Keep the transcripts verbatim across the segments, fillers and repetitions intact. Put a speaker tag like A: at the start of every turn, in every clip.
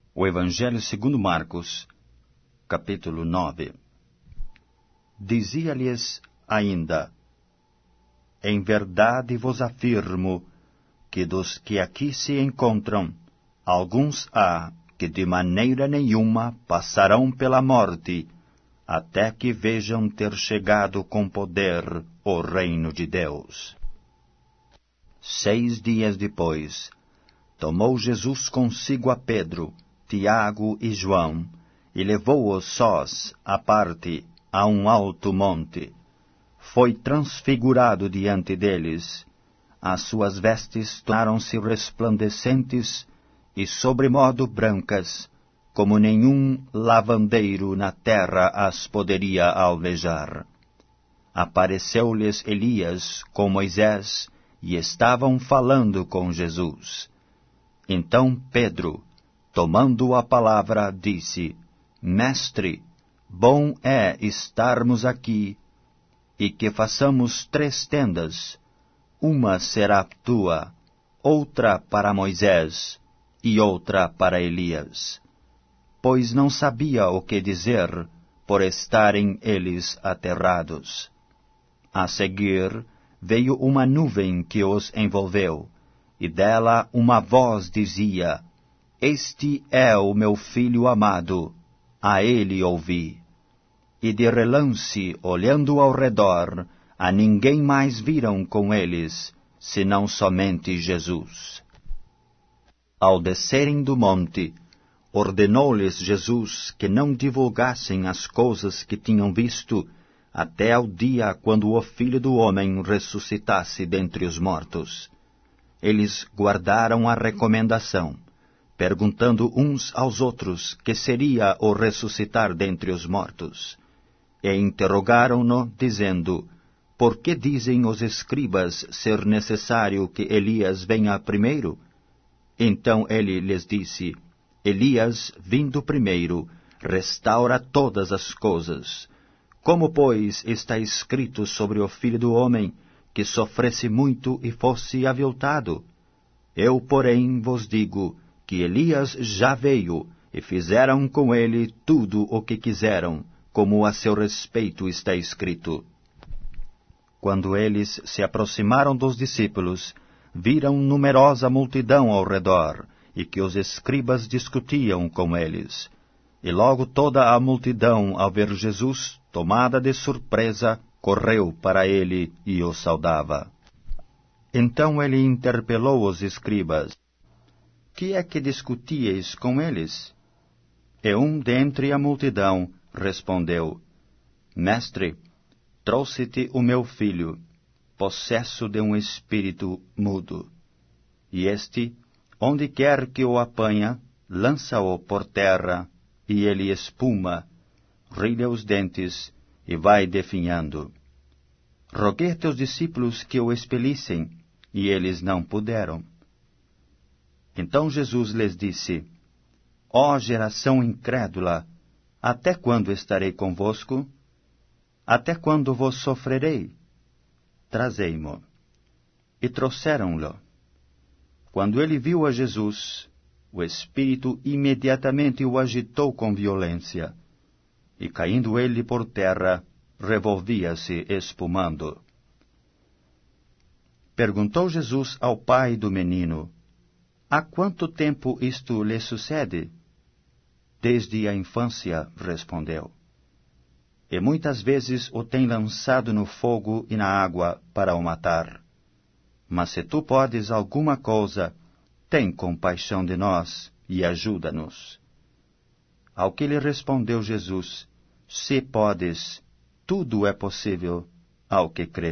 A: O Evangelho segundo Marcos, capítulo nove. Dizia-lhes ainda: Em verdade vos afirmo que dos que aqui se encontram, alguns há que de maneira nenhuma passarão pela morte, até que vejam ter chegado com poder o reino de Deus. Seis dias depois, tomou Jesus consigo a Pedro, Tiago e João, e levou-os sós à parte a um alto monte. Foi transfigurado diante deles. As suas vestes tornaram-se resplandecentes e sobremodo brancas, como nenhum lavandeiro na terra as poderia alvejar. Apareceu-lhes Elias com Moisés, e estavam falando com Jesus. Então Pedro, tomando a palavra, disse: Mestre, bom é estarmos aqui, e que façamos três tendas. Uma será tua, outra para Moisés, e outra para Elias. Pois não sabia o que dizer, por estarem eles aterrados. A seguir, veio uma nuvem que os envolveu, e dela uma voz dizia: Este é o meu filho amado, a ele ouvi. E de relance, olhando ao redor, a ninguém mais viram com eles, senão somente Jesus. Ao descerem do monte, ordenou-lhes Jesus que não divulgassem as coisas que tinham visto, até ao dia quando o Filho do Homem ressuscitasse dentre os mortos. Eles guardaram a recomendação, perguntando uns aos outros que seria o ressuscitar dentre os mortos. E interrogaram-no, dizendo: Por que dizem os escribas ser necessário que Elias venha primeiro? Então ele lhes disse: Elias, vindo primeiro, restaura todas as coisas. Como, pois, está escrito sobre o Filho do Homem, que sofresse muito e fosse aviltado? Eu, porém, vos digo que Elias já veio, e fizeram com ele tudo o que quiseram, como a seu respeito está escrito. Quando eles se aproximaram dos discípulos, viram numerosa multidão ao redor, e que os escribas discutiam com eles. E logo toda a multidão, ao ver Jesus, tomada de surpresa, correu para ele e o saudava. Então ele interpelou os escribas: Que é que discutíeis com eles? E um dentre a multidão respondeu: Mestre, trouxe-te o meu filho, possesso de um espírito mudo. E este, onde quer que o apanha, lança-o por terra, e ele espuma, rilha os dentes, e vai definhando. Roguei a teus discípulos que o expelissem, e eles não puderam. Então Jesus lhes disse: Ó geração incrédula, até quando estarei convosco? Até quando vos sofrerei? Trazei-mo. E trouxeram-lo. Quando ele viu a Jesus, o Espírito imediatamente o agitou com violência, e caindo ele por terra, revolvia-se espumando. Perguntou Jesus ao pai do menino: Há quanto tempo isto lhe sucede? Desde a infância, respondeu. E muitas vezes o tem lançado no fogo e na água para o matar. Mas se tu podes alguma coisa, tem compaixão de nós e ajuda-nos. Ao que lhe respondeu Jesus: Se podes, tudo é possível ao que crê.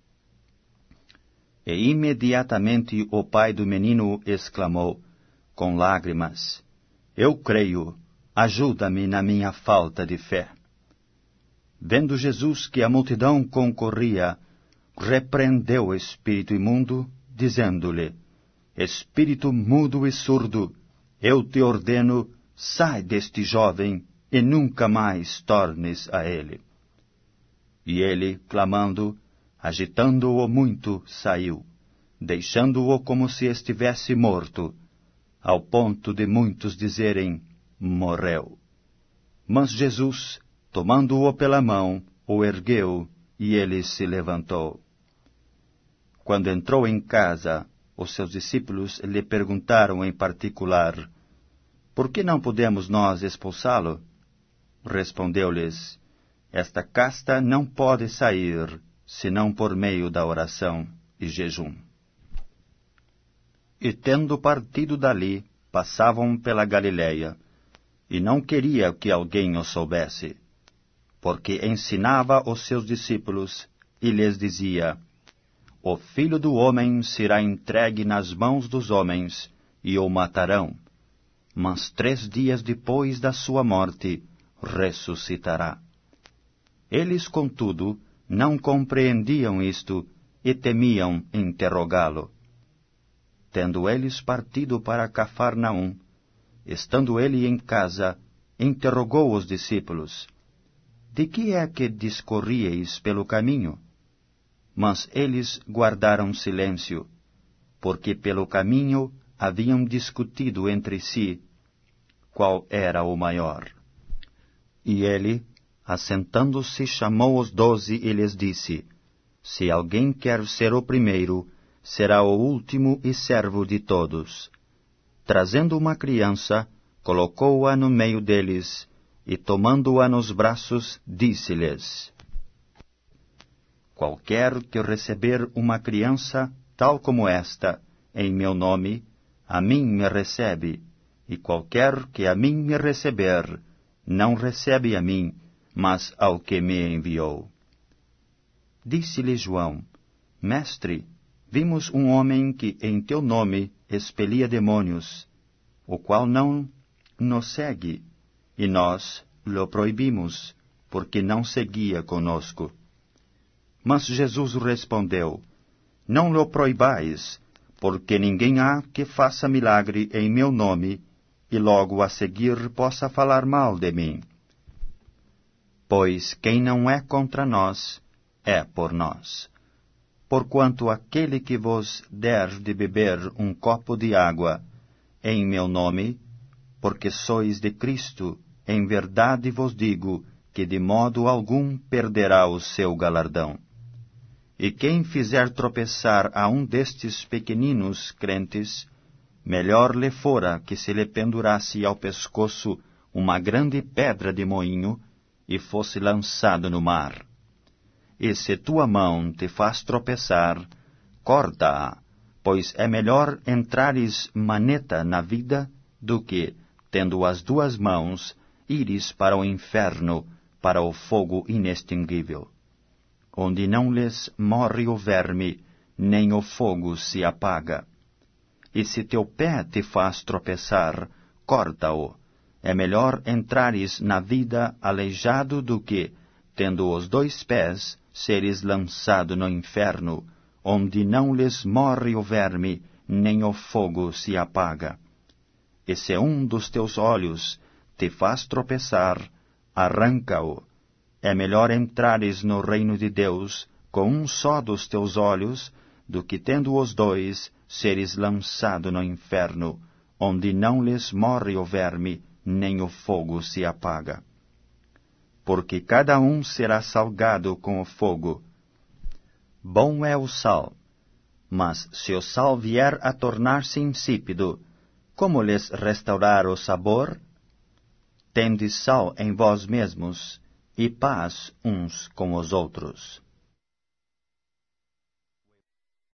A: E imediatamente o pai do menino exclamou, com lágrimas: Eu creio, ajuda-me na minha falta de fé. Vendo Jesus que a multidão concorria, repreendeu o espírito imundo, dizendo-lhe: Espírito mudo e surdo, eu te ordeno, sai deste jovem e nunca mais tornes a ele. E ele, clamando, agitando-o muito, saiu, deixando-o como se estivesse morto, ao ponto de muitos dizerem, morreu. Mas Jesus, tomando-o pela mão, o ergueu, e ele se levantou. Quando entrou em casa, os seus discípulos lhe perguntaram em particular, por que não podemos nós expulsá-lo? Respondeu-lhes, esta casta não pode sair, senão por meio da oração e jejum. E tendo partido dali, passavam pela Galileia, e não queria que alguém o soubesse, porque ensinava os seus discípulos, e lhes dizia, o Filho do Homem será entregue nas mãos dos homens, e o matarão, mas três dias depois da sua morte, ressuscitará. Eles, contudo, não compreendiam isto, e temiam interrogá-lo. Tendo eles partido para Cafarnaum, estando ele em casa, interrogou os discípulos, de que é que discorríeis pelo caminho? Mas eles guardaram silêncio, porque pelo caminho haviam discutido entre si qual era o maior. E ele, assentando-se, chamou os doze e lhes disse, se alguém quer ser o primeiro, será o último e servo de todos. Trazendo uma criança, colocou-a no meio deles, e tomando-a nos braços, disse-lhes, qualquer que receber uma criança, tal como esta, em meu nome, a mim me recebe, e qualquer que a mim me receber, não recebe a mim, mas ao que me enviou. Disse-lhe João, mestre, vimos um homem que em teu nome expelia demônios, o qual não nos segue, e nós lhe proibimos, porque não seguia conosco. Mas Jesus respondeu, não lhe proibais, porque ninguém há que faça milagre em meu nome, e logo a seguir possa falar mal de mim. Pois quem não é contra nós, é por nós. Porquanto aquele que vos der de beber um copo de água, em meu nome, porque sois de Cristo, em verdade vos digo, que de modo algum perderá o seu galardão. E quem fizer tropeçar a um destes pequeninos crentes, melhor lhe fora que se lhe pendurasse ao pescoço uma grande pedra de moinho e fosse lançado no mar. E se tua mão te faz tropeçar, corta-a, pois é melhor entrares maneta na vida do que, tendo as duas mãos, ires para o inferno, para o fogo inextinguível, onde não lhes morre o verme, nem o fogo se apaga. E se teu pé te faz tropeçar, corta-o. É melhor entrares na vida aleijado do que, tendo os dois pés, seres lançado no inferno, onde não lhes morre o verme, nem o fogo se apaga. E se um dos teus olhos te faz tropeçar, arranca-o. É melhor entrares no reino de Deus com um só dos teus olhos, do que tendo os dois, seres lançado no inferno, onde não lhes morre o verme, nem o fogo se apaga. Porque cada um será salgado com o fogo. Bom é o sal, mas se o sal vier a tornar-se insípido, como lhes restaurar o sabor? Tendes sal em vós mesmos, e paz uns com os outros.